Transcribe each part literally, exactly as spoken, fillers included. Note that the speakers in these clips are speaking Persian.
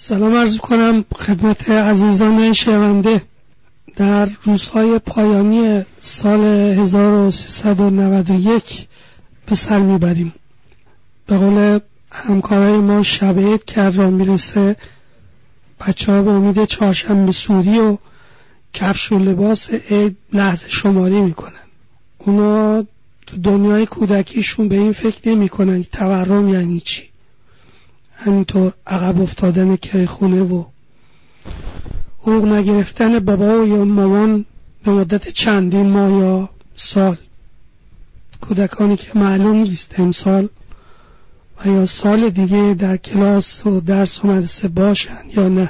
سلام عرض کنم خدمت عزیزان شنونده. در روزهای پایانی سال هزار و سیصد و نود و یک به سر میبریم. به قول همکارای ما شب عید که را میرسه، بچه ها به امید چهارشنبه سوری و کفش و لباس عید لحظه شماری میکنن. اونا تو دنیای کودکیشون به این فکر نمی کنن که تورم یعنی چی. همینطور عقب افتادن کرخونه و حقوق نگرفتن بابا یا مامان به مدت چندین ماه یا سال. کودکانی که معلوم نیست امسال و یا سال دیگه در کلاس و درس و مدرسه باشن یا نه،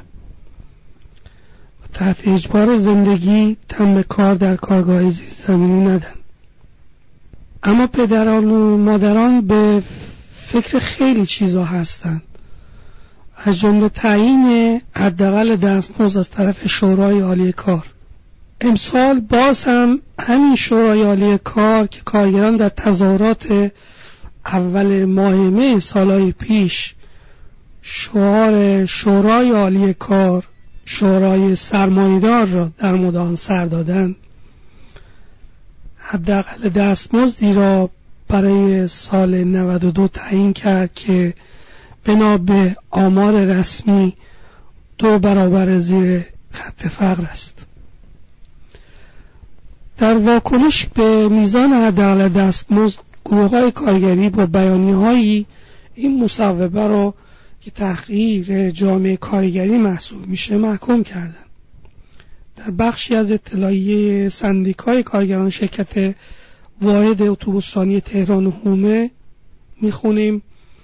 و تحت اجبار زندگی تم به کار در کارگاه زیرزمینی ندن. اما پدران و مادران به فکر خیلی چیزا هستند، از جمله تعیین حداقل دستمزد از طرف شورای عالی کار. امسال باز هم همین شورای عالی کار که کارگران در تظاهرات اول ماه مه سالهای پیش شعار شورای عالی کار، شورای سرمایه‌دار را در مدان سر دادند، حداقل دستمزدی را برای سال نود و دو تعیین کرد که بنا به آمار رسمی دو برابر زیر خط فقر است. در واکنش به میزان حداقل دستمزد، گروه‌های کارگری با بیانیه‌هایی این مصوبه را که تحقیر جامعه کارگری محسوب میشه محکوم کردند. در بخشی از اطلاعیه سندیکای کارگران شرکت واحد اتوبوسرانی تهران و حومه میخونیم: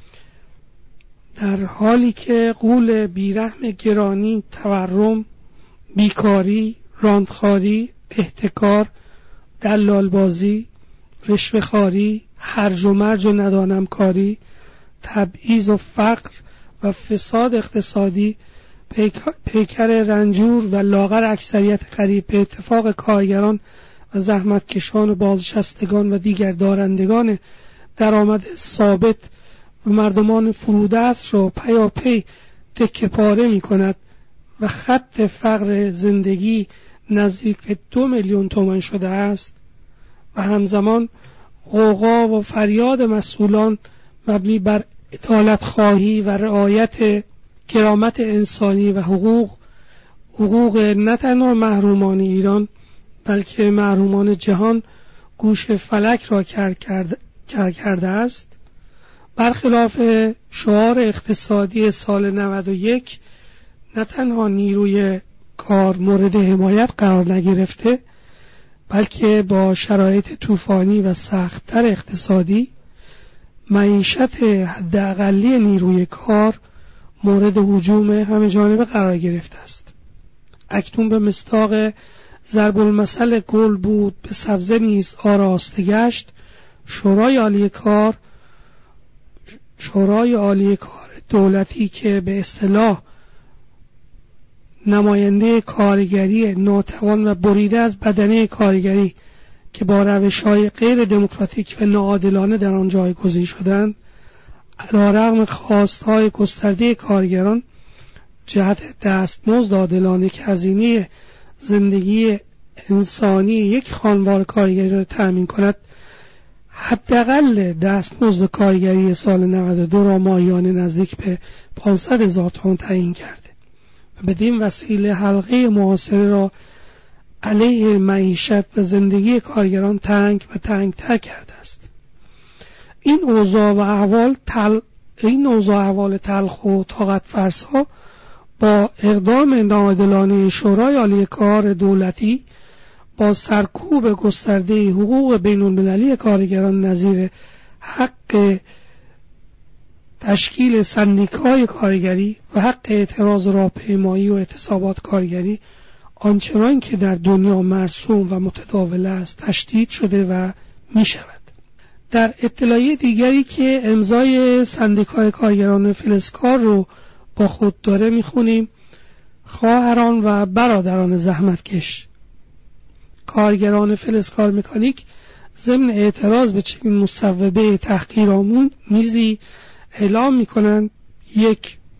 در حالی که غول بیرحم گرانی، تورم، بیکاری، راندخاری، احتکار، دلالبازی، رشوه‌خواری، هرج و مرج و ندانمکاری، تبعیض و فقر و فساد اقتصادی پیکر رنجور و لاغر اکثریت قریب به اتفاق کارگران و زحمتکشان و بازنشستگان و دیگر دارندگان درآمد ثابت و مردمان فرودست را پیاپی تکه پاره می کند و خط فقر زندگی نزدیک به دو میلیون تومان شده است و همزمان غوغا و فریاد مسئولان مبنی بر عدالت خواهی و رعایت کرامت انسانی و حقوق حقوق نه تنها محرومان ایران بلکه محرومان جهان گوش فلک را کر کرده, کر کرده است، برخلاف شعار اقتصادی سال نود و یک نه تنها نیروی کار مورد حمایت قرار نگرفته، بلکه با شرایط طوفانی و سخت‌تر اقتصادی، معیشت حداقلی نیروی کار مورد هجوم همه جانبه قرار گرفته است. اکنون به مصداق ضرب المثل گل بود به سبزه نیز آراسته گشت، شورای عالی کار شورای عالی کار دولتی که به اصطلاح نماینده کارگری ناتوان و بریده از بدنه کارگری که با روش‌های غیر دموکراتیک و ناعادلانه در آن جایگزین شدند، علی‌رغم خواست‌های گسترده کارگران جهت دستمزد عادلانه که هزینه زندگی انسانی یک خانوار کارگری را تأمین کند، حداقل دستمزد کارگری سال نود و دو را ماهیانه نزدیک به پانصد هزار تومان تعیین کرده و بدین وسیله حلقه محاصره را علیه معیشت و زندگی کارگران تنگ و تنگ‌تر کرده است. این اوضاع و احوال تل این اوضاع احوال تلخ و طاقت فرسا با اقدام ناعادلانه شورای عالی کار دولتی با سرکوب گسترده حقوق بین‌المللی کارگران نظیر حق تشکیل سندیکای کارگری و حق اعتراض راهپیمایی و اعتصابات کارگری آنچنان که در دنیا مرسوم و متداول است تشدید شده و می شود. در اطلاعیه دیگری که امضای سندیکای کارگران فلزکار رو با خود داره می خونیم: خواهران و برادران زحمتکش، کارگران فلزکار مکانیک ضمن اعتراض به چنین مصوبه تحقیرآمیزی اعلام می‌کنند: یک،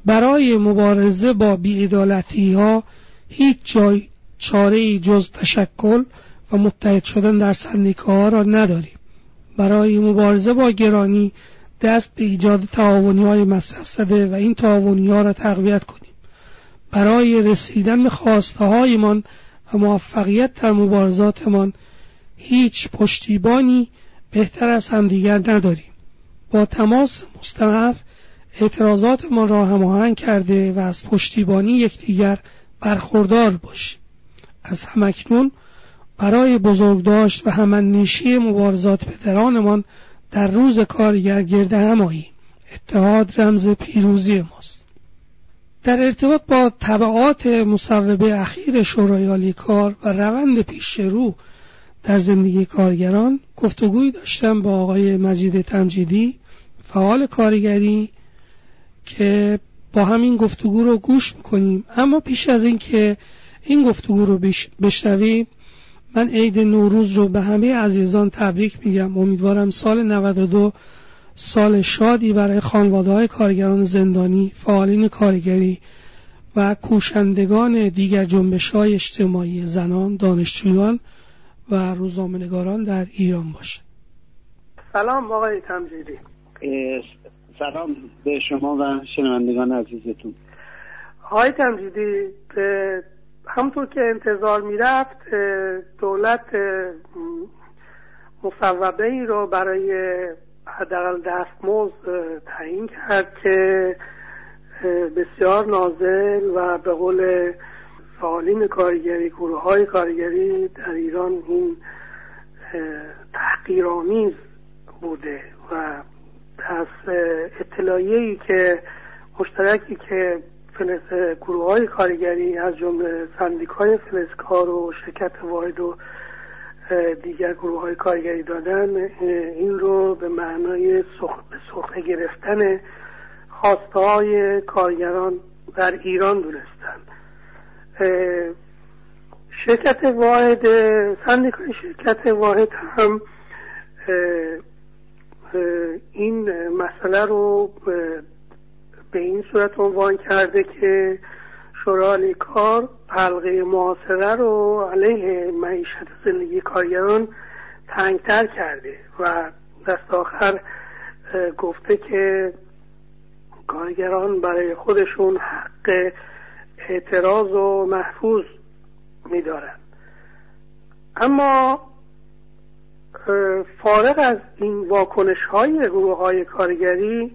برای مبارزه با بی‌عدالتی ها هیچ جای چاره جز تشکل و متحد شدن در سندیکاها را نداریم. برای مبارزه با گرانی دست به ایجاد تعاونی های مصرف زده و این تعاونی ها را تقویت کنیم. برای رسیدن به خواسته هایمان و موفقیت در مبارزاتمان هیچ پشتیبانی بهتر از همدیگر نداریم. با تماس مستمر اعتراضاتمان را هماهنگ کرده و از پشتیبانی یکدیگر برخوردار باشیم. از همکنون برای بزرگداشت و هم‌اندیشی مبارزات پدرانمان در روز کارگر گرد هم آییم. اتحاد رمز پیروزی ماست. در ارتباط با تبعات مصوبه اخیر شورای عالی کار و روند پیش رو در زندگی کارگران گفتگوی داشتم با آقای مجید تمجیدی، فعال کارگری، که با همین گفتگو رو گوش میکنیم. اما پیش از این که این گفتگو رو بشنویم، من عید نوروز رو به همه عزیزان تبریک میگم. امیدوارم سال نود و دو سال شادی برای خانواده‌های کارگران زندانی، فعالین کارگری و کوشندگان دیگر جنبش‌های اجتماعی، زنان، دانشجویان و روزنامه‌نگاران در ایران باشه. سلام آقای تمجیدی. سلام به شما و شنوندگان عزیزتون. آقای تمجیدی، همونطور که انتظار میرفت دولت مصوبه ای رو برای حداقل دستمزد تعیین کرد که بسیار نازل و به قول فعالین کارگری، گروه های کارگری در ایران این تحقیرآمیز بوده و از اطلاعیه‌ای که مشترکی که گروه های کارگری از جمله سندیکای فلزکار و شرکت واحد و دیگر گروه های کارگری دادن، این رو به معنای سخنه گرفتن خواسته های کارگران در ایران دونستن. شرکت واحد، سندیکای شرکت واحد هم این مسئله رو به این صورت عنوان کرده که شورای عالی کار حلقه محاصره رو علیه معیشت زندگی کارگران تنگتر کرده و دست آخر گفته که کارگران برای خودشون حق اعتراض و محفوظ می‌دارن. اما فارغ از این واکنش‌های گروه‌های کارگری،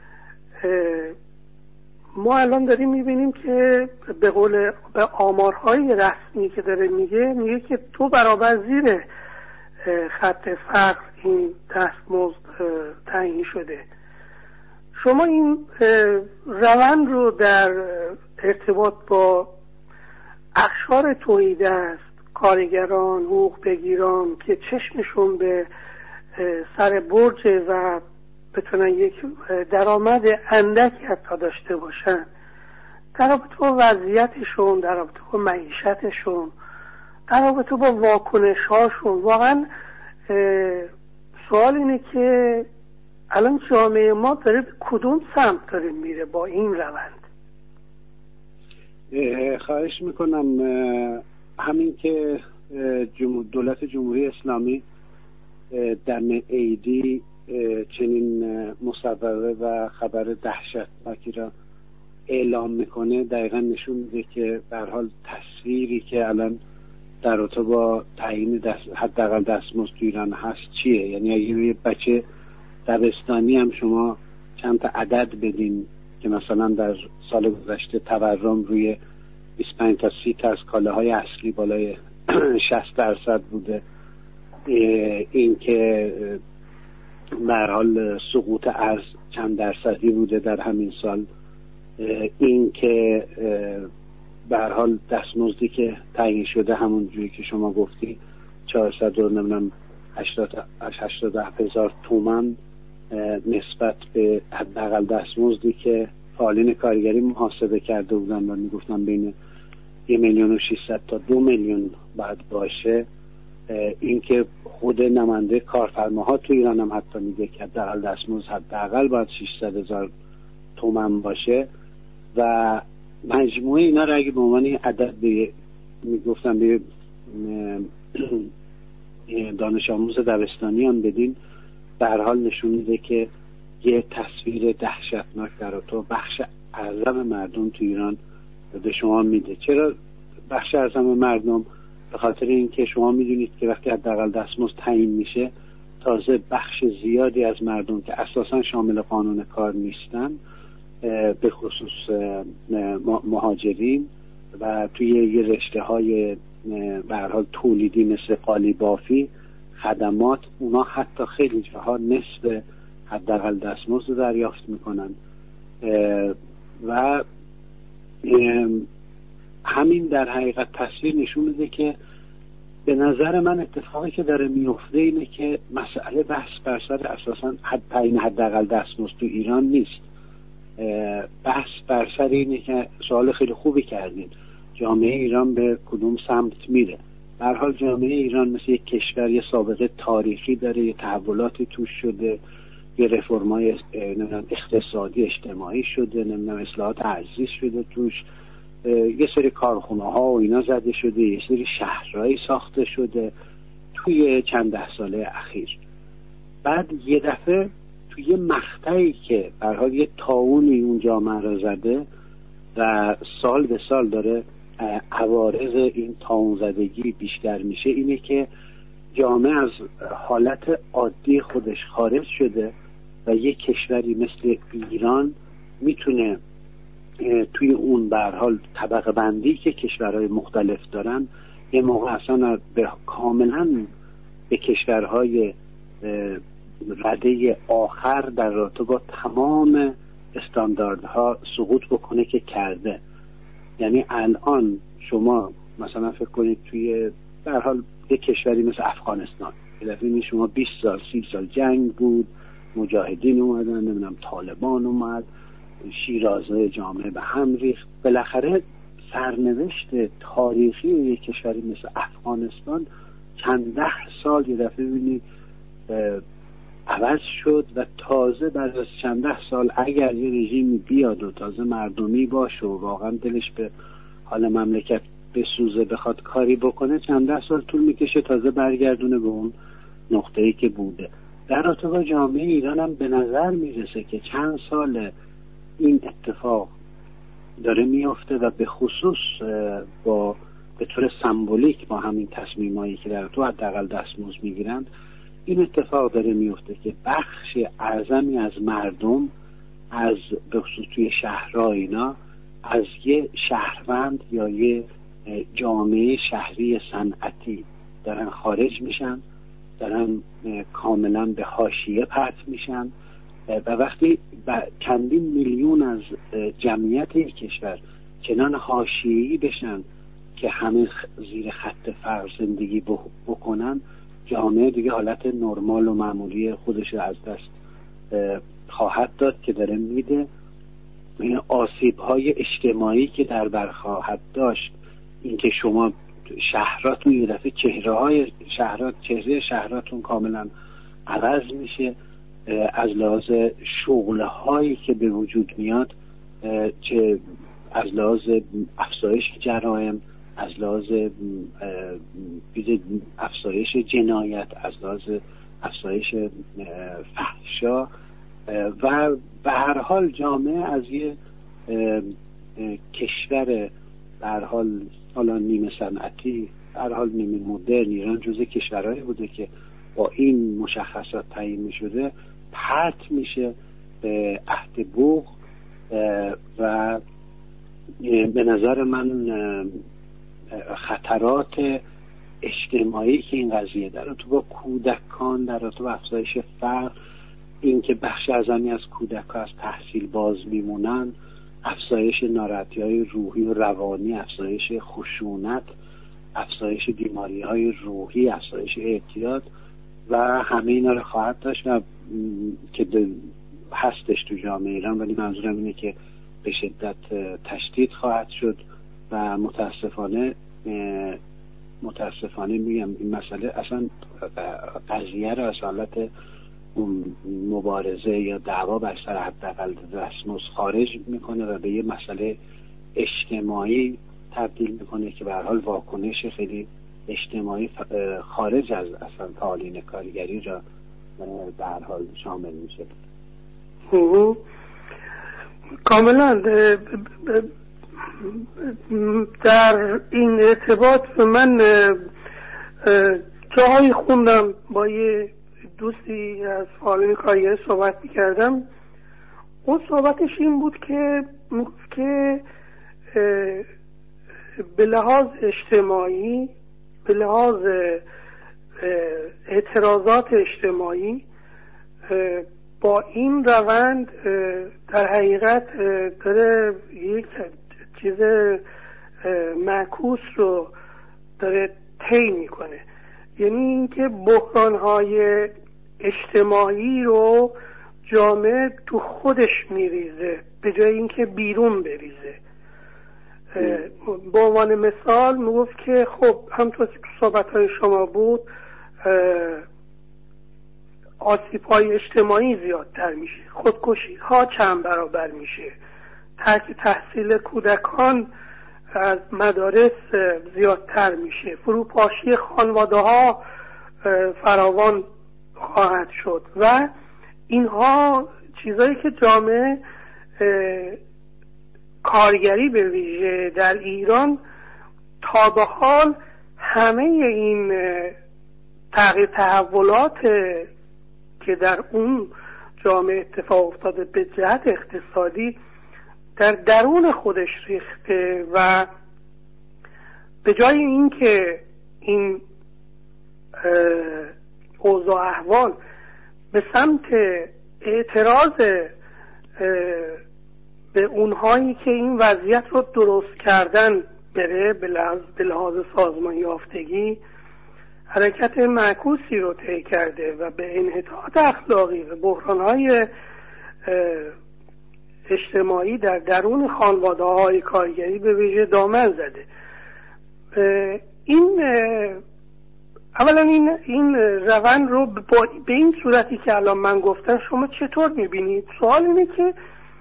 ما الان داریم میبینیم که به قول به آمارهای رسمی که داره میگه میگه که تو برابر زیر خط فقر این دستمزد تعیین شده. شما این روند رو در ارتباط با اقشار توحیدست، کارگران، حقوق بگیران که چشمشون به سر برج و بتونن یک درآمد اندکی حتی داشته باشن، در رابطه با وضعیتشون، در رابطه با معیشتشون، در رابطه با واکنش‌هاشون، واقعا سوال اینه که الان جامعه ما داره به کدوم سمت داره میره با این روند؟ خواهش میکنم همین که دولت جمهوری اسلامی در عیدی چنین مصوبه و خبر دهشتناکی را اعلام میکنه، دقیقا نشون میده که به هر حال تصویری که الان در رابطه با تعیین دست حداقل دستمزد تو ایران هست چیه. یعنی اگه یه بچه دبستانی هم شما چند تا عدد بدین که مثلا در سال گذشته تورم روی بیست و پنج تا سی تا از کالاهای اصلی بالای شصت درصد بوده، این که به هر حال سقوط ارز چند درصدی بوده در همین سال، این که به هر حال دستمزدی که تعیین شده همون جوری که شما گفتی چهارصد و نمیدونم هشتاد هشتاد هزار تومان نسبت به حداقل دستمزدی که فعالین کارگری محاسبه کرده بودن و میگفتن بین یک میلیون و ششصد تا دو میلیون باید باشه. این که خود نماینده کارفرماها تو ایران هم حتی میگه که حداقل دستمزد حداقل باید ششصد هزار تومان باشه. و مجموعه اینا رو اگه به عنوان عدد به میگفتم به دانش آموز دبستانیان بدین، به هر حال نشون میده که یه تصویر دهشتناک در تو بخش اعظم مردم تو ایران به شما میده. چرا بخش اعظم مردم؟ به خاطر اینکه شما میدونید که وقتی حداقل دستمزد تعیین میشه، تازه بخش زیادی از مردم که اساسا شامل قانون کار نیستن، به خصوص مهاجرین و توی یه رشته های به هر حال تولیدی مثل قالی بافی، خدمات، اونا حتی خیلی جاها نصف حداقل دستمزد دریافت میکنن. و همین در حقیقت تصویر نشون میده که به نظر من اتفاقی که داره میفته اینه که مسئله بحث بر سر اساسا حد تعیین حداقل دستمزد تو ایران نیست. بحث بر سر اینه که سوال خیلی خوبی کردین، جامعه ایران به کدوم سمت میره. به هر حال جامعه ایران مثل یک کشور یه سابقه تاریخی داره، یه تحولاتی توش شده، یه رفرمای اقتصادی اجتماعی شده، نمیدونم اصلاحات عزیز شده توش، یه سری کارخونه ها و اینا زده شده، یه سری شهرهایی ساخته شده توی چند ده ساله اخیر. بعد یه دفعه توی یه مقطعی که به هر حال یه طاعونی اون جامعه رو زده و سال به سال داره عوارض این طاعون زدگی بیشتر میشه، اینه که جامعه از حالت عادی خودش خارج شده و یک کشوری مثل ایران میتونه توی اون به هر حال طبقه بندی که کشورهای مختلف دارن، یه موقع اصلا به کاملا به کشورهای رده آخر در رابطه با تمام استانداردها سقوط بکنه که کرده. یعنی الان شما مثلا فکر کنید توی به هر حال یک کشوری مثل افغانستان، یعنی شما بیست سال سی سال جنگ بود، مجاهدین اومدن، نمیدونم طالبان اومد، شیرازه جامعه به هم ریخت، بالاخره سرنوشت تاریخی یک کشوری مثل افغانستان چند ده سال یه دفعه ببینید عوض شد و تازه بعد از چند ده سال اگر یه رژیمی بیاد و تازه مردمی باشه و واقعا دلش به حال مملکت بسوزه بخواد کاری بکنه، چند ده سال طول میکشه تازه برگردونه به اون نقطه‌ای که بوده. در رابطه با جامعه ایران هم به نظر میرسه که چند سال این اتفاق داره میفته و به خصوص با به طور سمبولیک با همین تصمیمایی که در تو حداقل دستمزد میگیرند، این اتفاق داره میفته که بخش اعظمی از مردم از به خصوص توی شهرها اینا از یه شهروند یا یه جامعه شهری صنعتی دارن خارج میشن، دارن کاملا به حاشیه پرت میشن و وقتی چندین میلیون از جمعیت یک کشور چنان حاشیه‌ای بشن که همه زیر خط فقر زندگی بکنن، جامعه دیگه حالت نرمال و معمولی خودش از دست خواهد داد که داره میده. این آسیب‌های اجتماعی که در بر خواهد داشت، اینکه شما شهراتون یه دفعه چهره‌های شهرات چهره شهراتون کاملا عوض میشه، از لحاظ شغل‌هایی که به وجود میاد، چه از لحاظ افزایش جرایم، از لحاظ افزایش جنایت، از لحاظ افزایش فحشا و به هر حال جامعه از یه کشور به هر حال حالا نیمه صنعتی، به هر حال نیمه مدرن، ایران جزء کشورهایی بوده که با این مشخصات تعیین می‌شده، پرت میشه به عهد بوق و به نظر من خطرات اجتماعی که این قضیه در تو با کودکان، در تو با افزایش فقر، اینکه بخش اعظمی از کودکان از تحصیل باز میمونن، افزایش ناراحتی‌های روحی و روانی، افزایش خشونت، افزایش بیماری‌های روحی، افزایش اعتیاد و همه اینا رو خواهد داشت و که هستش تو جامعه ایران، ولی منظورم اینه که به شدت تشدید خواهد شد و متاسفانه متاسفانه میگم این مسئله اصلا قضیه رو از حالت اون مبارزه یا دعوا بر سر حداقل دستمزد خارج میکنه و به یه مسئله اجتماعی تبدیل میکنه که به هر حال واکنش خیلی اجتماعی خارج از اصلا تعالیم کارگری را به هر حال شامل میشه. کاملا در این ارتباط من جاهایی خوندم، با یه دوستی از فعالین کارگری صحبت میکردم، اون صحبتش این بود که که به لحاظ اجتماعی، به لحاظ اعتراضات اجتماعی با این روند در حقیقت داره یک چیز معکوس رو داره طی میکنه. یعنی اینکه بحران‌های اجتماعی رو جامعه تو خودش میریزه به جای اینکه بیرون بریزه. به عنوان مثال میگفت که خب همونطور که تو صحبت‌های شما بود، آسیب‌های اجتماعی زیادتر میشه، خودکشی‌ها چند برابر میشه، ترک تحصیل کودکان از مدارس زیادتر میشه، فروپاشی خانواده‌ها فراوان خواهد شد و اینها چیزایی که جامعه کارگری به ویژه در ایران تا به حال همه این تغییر تحولات که در اون جامعه اتفاق افتاده به جهت اقتصادی در درون خودش ریخته و به جای اینکه این اوضاع احوال به سمت اعتراض به اونهایی که این وضعیت رو درست کردن بره، به لحاظ سازمان یافتگی حرکت معکوسی رو طی کرده و به انحطاط اخلاقی و بحران‌های اجتماعی در درون خانواده‌های کارگری به ویژه دامن زده. این اولا این این روند رو به این صورتی که الان من گفتم شما چطور می‌بینید؟ سوال اینه که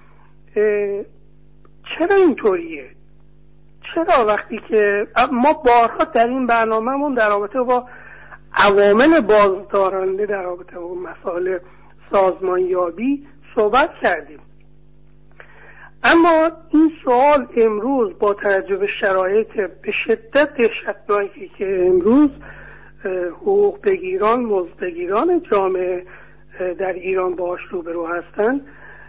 چرا اینطوریه؟ چرا وقتی که ما بارها در این برنامه‌مون در رابطه با عوامل بازدارنده در رابطه با مسائل سازمانیابی صحبت کردیم، اما این سوال امروز با توجه به شرایط به شدت دهشتناکی که امروز حقوق بگیران، مزدبگیران جامعه در ایران باهاش روبرو هستند،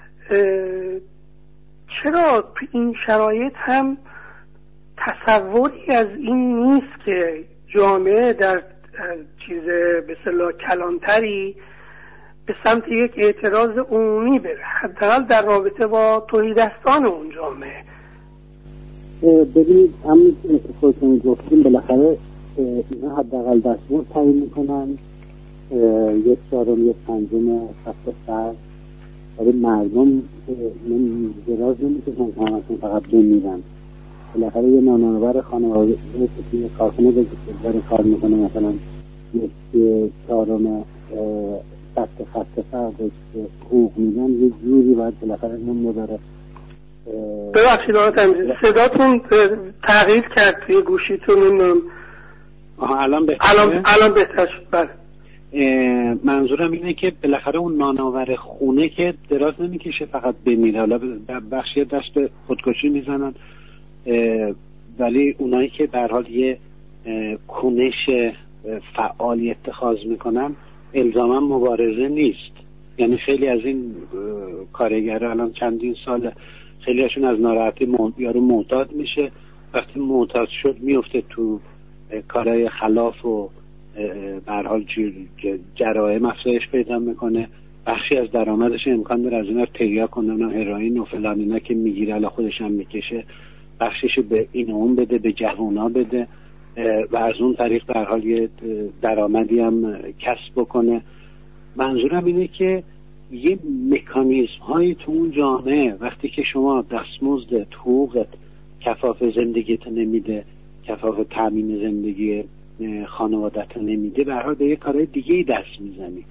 چرا این شرایط هم تصوری از این نیست که جامعه در چیز به اصطلاح کلانتری به سمت یک اعتراض عمومی بره، حداقل در رابطه با تهیدستان اون جامعه؟ ببینید همین که خودتون گفتیم، بالاخره اینا حداقل دستمزد تعیین میکنن، یک چهارم یک پنجم خط سر، ولی مردم دراز نمیکشن که همشون فقط بمیرن. بالاخره یه نانآور خانواده که یه کارخونه داره کار میکنه، مثلا یک چهارم خط خط فرقش حقوق میدن، یه جوری باید بالاخره نون ببره. ببخشید آقا تمیزی، صداتون تغییر کرد توی گوشیتون. نمیدونم الان بهتره؟ الان الان بهتر شد. بله. منظورم اینه که بالاخره اون نانآور خونه که دراز نمیکشه فقط بمیره، حالا بخشی دست به خودکشی میزنن، ولی اونایی که به هر حال یه کنش فعالی اتخاذ میکنن الزاما مبارزه نیست. یعنی خیلی از این کارگرها الان چندین سال خیلی هاشون از ناراحتی یارو معتاد میشه، وقتی معتاد شد میفته تو کارهای خلاف و به هر حال جرایم افزایش پیدا میکنه، بخشی از درآمدش امکان داره از اینا تریا کنه، هروئین و فلان اینا که میگیره الان خودش هم میکشه، بخشش به این اون بده، به جوونا بده و از اون طریق به هر حال یه درآمدی هم کسب بکنه. منظورم اینه که یه مکانیزم هایی تو اون جامعه وقتی که شما دستمزد حقوقت کفاف زندگیت نمیده، کفاف تامین زندگی خانوادت نمیده، به هر حال به یه کارهای دیگه دست میزنی.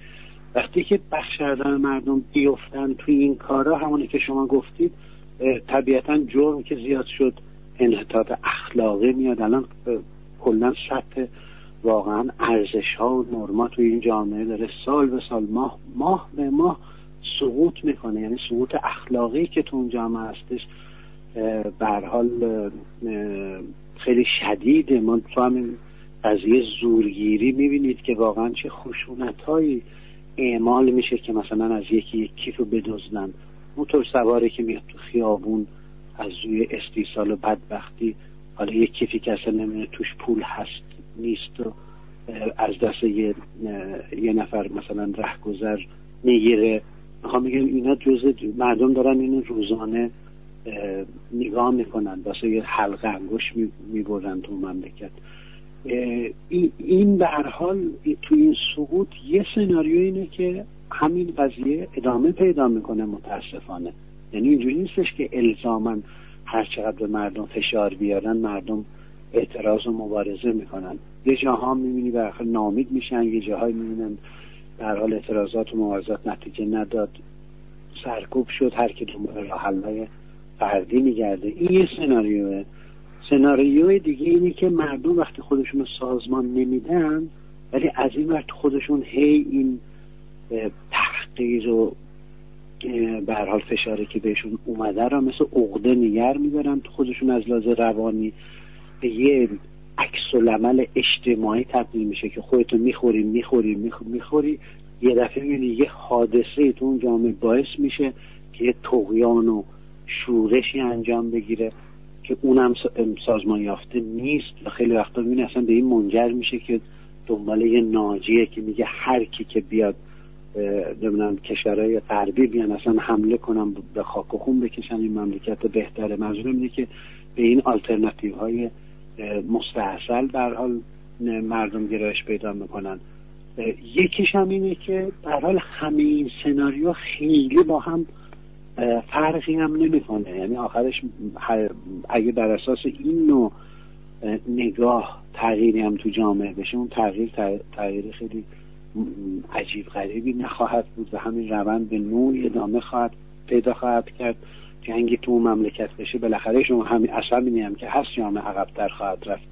وقتی که بخشردن مردم بیفتن توی این کارا، همونی که شما گفتید، طبیعتا جرم که زیاد شد انحطاط اخلاقی میاد. الان کلا سطح واقعا ارزش ها و نرما توی این جامعه داره سال به سال، ماه ماه به ماه سقوط میکنه. یعنی سقوط اخلاقی که تو اون جامعه هستش به هر حال خیلی شدیده. ما تو همین قضیه زورگیری میبینید که واقعا چه خشونت‌هایی اعمال میشه که مثلا از یکی یک کیف رو بدزدن. موتور سواری که میاد تو خیابون از روی استیصال و بدبختی، حالا یک کیفی که اصلا نمیدونه توش پول هست نیست و از دست یه, یه نفر مثلا رهگذر میگیره. میخوام بگم اینا جزء مردم دارن اینو روزانه نگاه میکنن، واسه یه حلقه انگشت میبرن تو مملکت. این به هر حال تو این سقوط یه سناریو اینه که همین قضیه ادامه پیدا میکنه متاسفانه. یعنی اینجوری نیستش که الزاماً هر چقدر به مردم فشار بیارن مردم اعتراض و مبارزه میکنن. یه جاها میبینی به آخر ناامید میشن، یه جاهای میبینن در حال اعتراضات و مبارزات نتیجه نداد، سرکوب شد، هر کی دنبال راه حل‌های فردی میگرده. این یه سناریوه. سناریوی دیگه اینه که مردم وقتی خودشون رو سازمان نمیدن، ولی از این وقت خودشون هی این تحقیر و به هر حال فشاری که بهشون اومده را مثل عقده نگر میبرن تو خودشون، از لحاظ روانی به یه عکس العمل اجتماعی تبدیل میشه که خودتو میخوری میخوری میخوری یه دفعه میبینی یه حادثه تو اون جامعه باعث میشه که یه طغیان و شورشی انجام بگیره که اونم سازمان یافته نیست و خیلی وقتا میبینی اصلا به این منجر میشه که دنبال یه ناجیه که میگه هر کی که بیاد نمیدونم کشورهای غربی بیان اصلا حمله کنن به خاک و خون بکشن این مملکت بهتره. منظورم اینه که به این آلترناتیو های مستحصل به هر حال مردم گرایش پیدا میکنن. یکیش هم اینه که به هر حال همه این سناریو خیلی با هم فرقی هم نمیکنه. یعنی آخرش اگه بر اساس این نوع نگاه تغییری هم تو جامعه بشه، اون تغییر تغییر خیلی عجیب غریبی نخواهد بود و همین روند به نوعی ادامه خواهد پیدا خواهد کرد. جنگی تو مملکت بشه بالاخره شما همین اصلا هم که هست جامعه عقب‌تر خواهد رفت.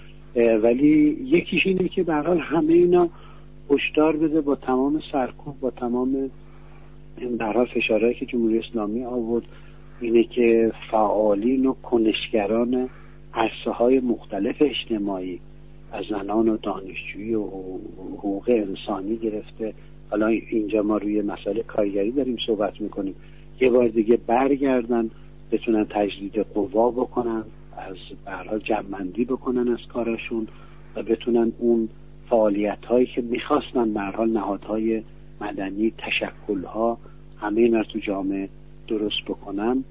ولی یکیش اینه که به هر حال همه اینا هشدار بده با تمام سرکوب، با تمام به هر حال فشارهایی که جمهوری اسلامی آورد، اینه که فعالین و کنشگران عرصه‌های مختلف اجتماعی از زنان و دانشجویی و حقوق انسانی گرفته، حالا اینجا ما روی مسئله کارگری داریم صحبت میکنیم، یه بار دیگه برگردن بتونن تجدید قوا بکنن، از به هر حال جمع‌بندی بکنن از کارشون و بتونن اون فعالیت‌هایی که می‌خواستن به هر حال نهادهای مدنی، تشکل‌ها، همه اینا تو جامعه درست بکنن،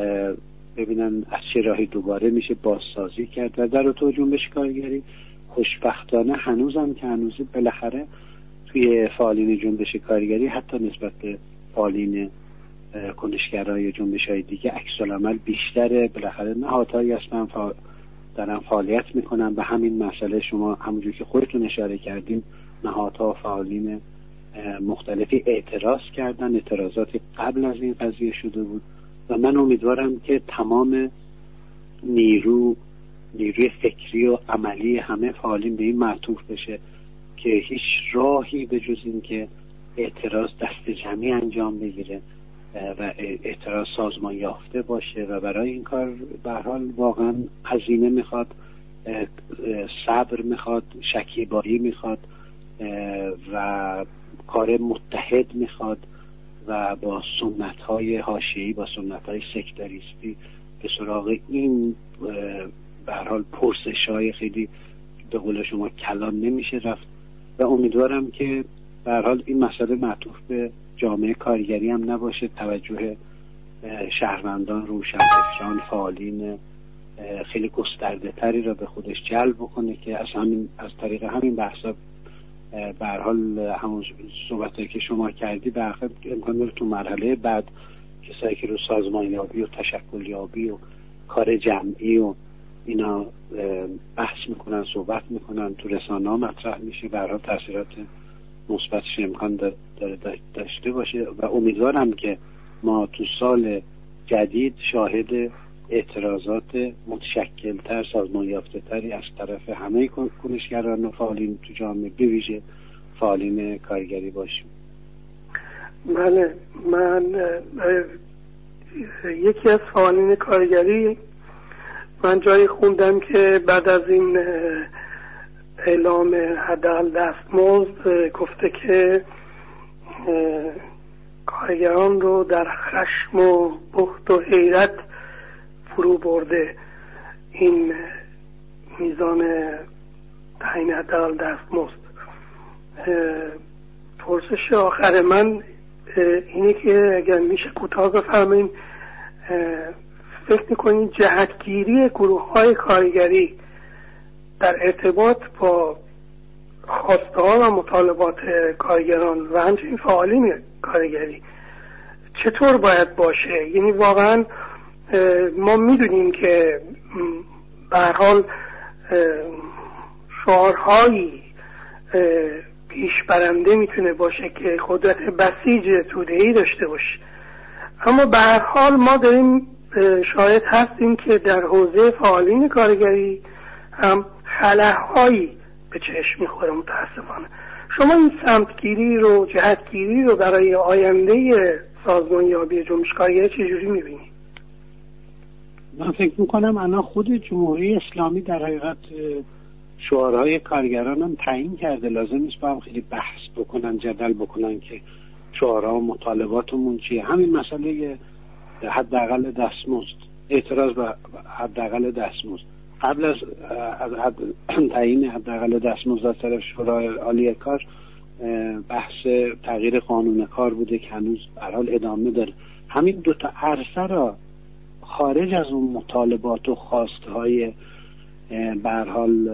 ببینن از چه راهی دوباره میشه بازسازی کرد. و در تو جنبش کارگری خوشبختانه هنوزم که هنوز بالاخره توی فعالین جنبش کارگری حتی نسبت به فعالین کنشگرای جنبش‌های دیگه عکس‌العمل بیشتره. بالاخره نهادهایی هستن فعال دارن فعالیت میکنن به همین مسئله. شما همونجور که خودتون اشاره کردین نهادها و فعالین مختلفی اعتراض کردن، اعتراضاتی قبل از این قضیه شده بود و من امیدوارم که تمام نیرو نیروی فکری و عملی همه فعالین به این معطوف بشه که هیچ راهی به جز این که اعتراض دست جمعی انجام بگیره و اعتراض سازمان یافته باشه و برای این کار به هر حال واقعا هزینه میخواد، صبر میخواد، شکیبایی میخواد و کار متحد میخواد و با سنت‌های حاشیه‌ای، با سنت‌های سکتاریستی به سراغ این به هر حال پرسش‌های خیلی به قول شما کلان نمیشه رفت و امیدوارم که به هر حال این مسئله معطوف به جامعه کارگری هم نباشه، توجه شهروندان، روشنفکران، فعالین خیلی گسترده تری را به خودش جلب بکنه که از همین از طریق همین بحثا به هر حال همون صحبتایی که شما کردی به حقیقت امکان داره تو مرحله بعد کسایی که رو سازمان یابی و تشکل یابی و کار جمعی و اینا بحث میکنن، صحبت میکنن، تو رسانه‌ها مطرح میشه، به هر حال تاثیرات مثبتش امکان داره داشته باشه و امیدوارم که ما تو سال جدید شاهد اعتراضات متشکل‌تر، سازمان یافته‌تری از طرف همه کنشگران و فعالین تو جامعه، به ویژه فعالین کارگری باشیم. بله، من یکی از فعالین کارگری، من جایی خوندم که بعد از این اعلام حداقل دستمزد گفته که کارگران رو در خشم و بهت و حیرت فرو برده این میزان تعیین حداقل دستمزد. پرسش آخر من اینه که اگر میشه کوتاه بفرمایید، فکر میکنید جهتگیری گروه های کارگری در ارتباط با خواسته ها و مطالبات کارگران و همچنین فعالین کارگری چطور باید باشه؟ یعنی واقعا ما میدونیم که به هر حال شعارهایی پیش برنده میتونه باشه که قدرت بسیج توده‌ای داشته باشه، اما به هر حال ما داریم شاهد هستیم که در حوزه فعالین کارگری هم خلاهایی به چشم میخوره متاسفانه. شما این سمتگیری رو، جهتگیری رو برای آینده سازمان یابی جنبش کارگری چجوری میبینی؟ من فکر میکنم الان خود جمهوری اسلامی در حقیقت شعارهای کارگران هم تعیین کرده. لازم نیست با هم خیلی بحث بکنن، جدل بکنن که شعارها و مطالباتمون چیه. همین مسئله حداقل دستمزد، اعتراض به حداقل دستمزد، قبل از حد تعیین حداقل دستمزد از طرف شورای عالی کار بحث تغییر قانون کار بوده که هنوز به هر حال ادامه داره. همین دو تا عرصه را خارج از اون مطالبات و خواستهای به هر حال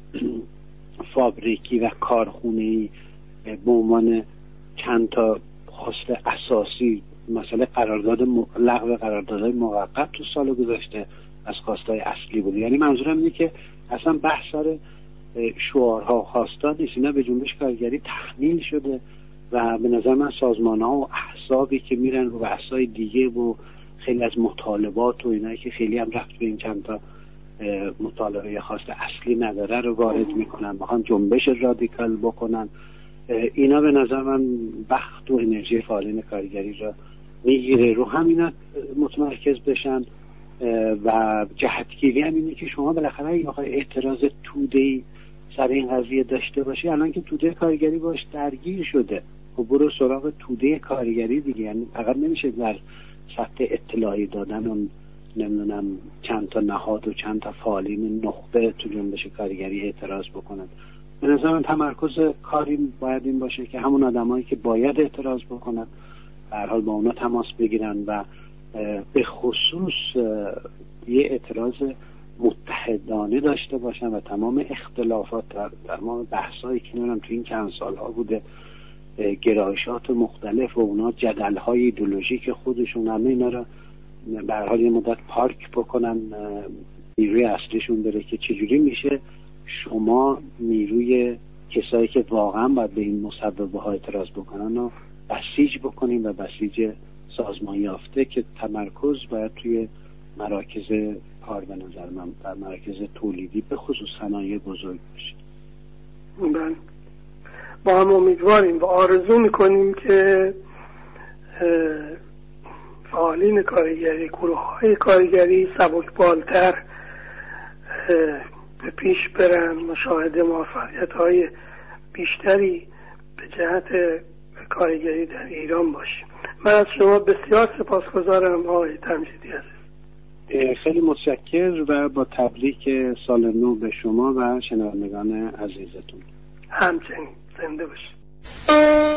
فابریکی و کارخونه‌ای به عنوان چند تا خواست اساسی، مثلا قرارداد م... لغو قراردادهای موقت تو سال گذشته از خواستهای اصلی بود. یعنی منظورم اینه که اصلا بحث سر شعارها و خواستها نیست، اینا به جنبش کارگری تحمیل شده و به نظر من سازمان‌ها و احزابی که میرن رو بحث‌های دیگه و خیلی از مطالبات و اینایی که خیلی هم رفت به این چند تا مطالبه خواست اصلی نداره رو وارد میکنن، میخوان جنبش رادیکال بکنن. اینا به نظر من وقت و انرژی فعالین کارگری را میگیره، رو همینا متمرکز بشن و جهتگیری هم اینه که شما بالاخره اگه بخوای اعتراض توده‌ای سر این قضیه داشته باشی، الان که توده کارگری باش درگیر شده و برو سراغ توده کارگری دیگه. یعنی فقط نمیشه در سطح اطلاعی دادن و نمیدونم چند تا نهاد و چند تا فعالین نخبه تو جنبش کارگری اعتراض بکنن. به نظر من تمرکز کاری باید این باشه که همون آدمایی که باید اعتراض بکنن به هر حال با اونا تماس بگیرن و به خصوص یه اعتراض متحدانه داشته باشن و تمام اختلافات در تمام بحثایی که نمیدونم تو این چند سالها بوده، گرایشات مختلف و اونا جدل‌های ایدئولوژیک خودشون، همه اینا رو به هر حال یه مدت پارک بکنن، نیروی اصلیشون بره که چجوری میشه شما نیروی کسایی که واقعا باید به این مسببه ها اعتراض بکنن و بسیج بکنیم و بسیج سازمان یافته که تمرکز باید توی مراکز کار به نظر من در مراکز تولیدی به خصوص صنایع بزرگ باشه. بله، با هم امیدواریم و آرزو میکنیم که فعالین کارگری، گروه های کارگری سبکبالتر به پیش برن و شاهد موفقیت های بیشتری به جهت کارگری در ایران باشیم. من از شما بسیار سپاسگزارم آقای تمجیدی عزیز. خیلی متشکر و با تبریک سال نو به شما و شنوندگان عزیزتون. همچنین زنده باشید.